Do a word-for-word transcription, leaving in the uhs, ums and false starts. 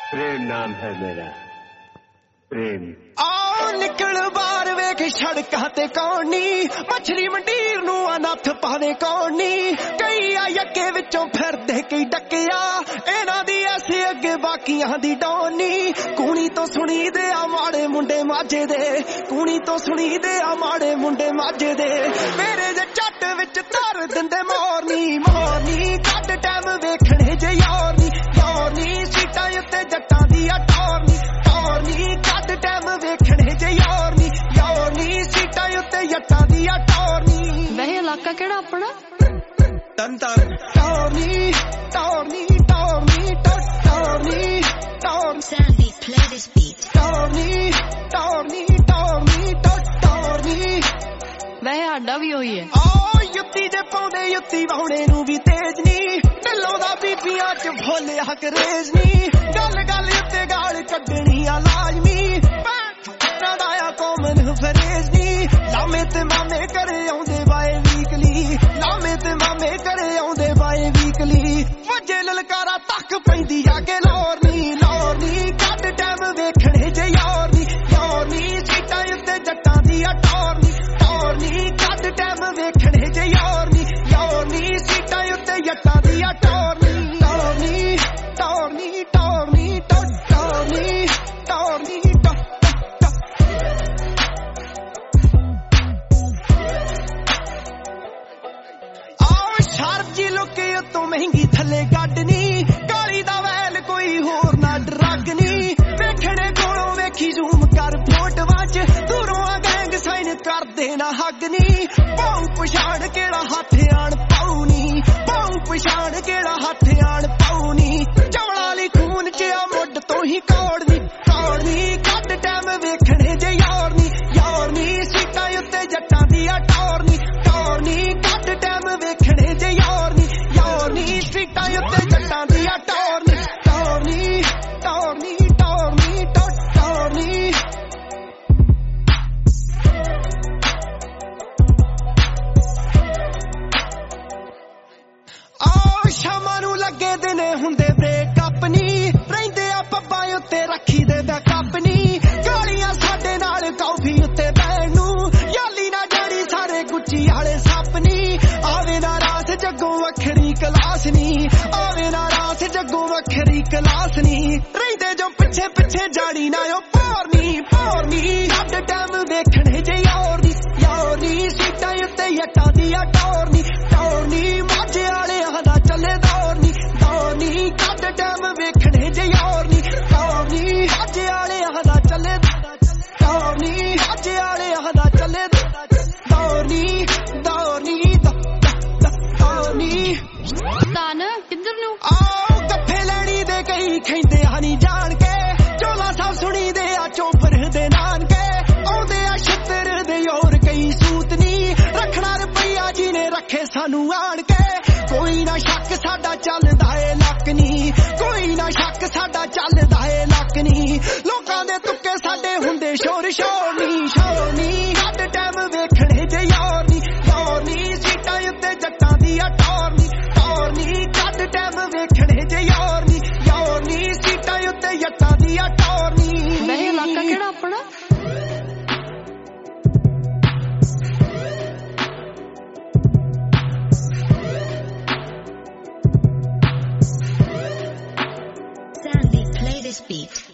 प्रेम नाम है मेरा प्रेम। आओ निकल बाहर वेख सड़कां ते कौन नी मछली मंडीर नूं अनथ पावे कौन नी कई आई अगे विचों फिरदे कई डकिया इन्हां दी ऐसे अगे बाकियां दी डौनी कूनी तो सुनी दे आ माड़े मुंडे माझे दे कूनी तो सुनी दे आ माड़े मुंडे माझे दे मेरे जे झट विच धर दिंदे मोरनी मोरनी घट टाइम वेखणे जे यार नी यार नी सीटां उत्ते जट्टां दी आ टोरनी टोरनी घट टाइम वेखणे जे यार नी यार नी सीटां उत्ते जट्टां दी आ टोरनी। वह इलाका केड़ा अपना तंतर टोरनी टोरनी टोरनी टोरनी टोरनी Sandy, play this beat. टोरनी टोरनी टोरनी टोरनी वह आडा भी होई है। आओ युत्ती जे पाउंदे युत्ती वाउणे नूं भी तेज नी ढिल्लों दा बीबियां च भोलिया करेज नी गल गल उत्ते गाल कड्डणी आ लाजमी पैना दाया कॉमन फरेज नी लामे ते मामे करे आउंदे बाए वीकली लामे ते मामे करे आउंदे बाए वीकली वजे ललकारा तक पैंदी आगे लौर नी लौर नी घट टाइम वेखणे जे यार नी यार नी सीटां उत्ते जट्टां दी आ टोर नी टोर नी घट टाइम वेखणे जे यार नी यार नी सीटां उत्ते जट्टां दी आ टोर नी टोर नी टोर नी टोर नी टोर नी टोर नी शार्प जी लुके उत्तों महंगी थले गड्डनी काली दा वैल कोई होर ना ड्रगनी वेखणे कोलों वेखी जूम कर फोटवां च दूरों आ गैंग साइन कर देना हगनी पाऊं पछाण केड़ा हथ आण पाऊनी पाऊं पछाण केड़ा हथ आण पाऊनी चवला ली खून च आ मुੱਢ तो ही कौड़नी कौड़नी घट टाइम वेखणे जे यार नी यार नी सीटां उत्ते जट्टां दी आ टोरनी टोरनी घट टाइम वेखणे जे यार नी यार नी सीटां उत्ते जट्टां दी आ टोरनी टोरनी टोरनी टोरनी टोरनी आओ शामां नूं लगे दिने हुंदे ब्रेकअप नी रहिंदे आ पब्बां उत्ते रखी दे बैकअप नी गालियां साडे नाल कॉफी उत्ते बैण नूं याली ना जड़ी सारे गुच्ची आले सप नी आवे ना रास जग्गों वखरी क्लास नी आवे ना रास जग्गों वखरी क्लास नी रहिंदे जो पिछे पिछे जानी ना ओ पोरनी पोरनी घट टाइम वेखणे जे यार नी यार नी सीटां उत्ते जट्टां दी आ टोरनी टोरनी माझे आले आदा चले दौरनी दौरनी घट टाइम वेखणे जे यार नी दौरनी माझे आले आदा चले दौरनी माझे आले आदा चले दौरनी दौरनी दौरनी तान किधर नु आओ गप्फे लैनी दे कई खैंदे हनी जान के चोला साहब सुनी दे आ चोपर दे नानके आउंदे आ छत्तर दे और कई सूतनी रखना रुपया जी ने रखे सानू आन के कोई ना शक साडा चलदा ए लक नी कोई ना शक साडा चलदा ए लक नी लोकां दे तुक्के साडे हुंदे शोर शोर नी शोर नी घट टाइम वेखणे जे यार नी यार नी सीटां उत्ते जट्टां दी आ टोर नी टोर नी घट टाइम वेखणे जे यार नी यार नी सीटां उत्ते जट्टां दी आ टोर नी। वह इलाका केड़ा अपना Sandy, play this beat.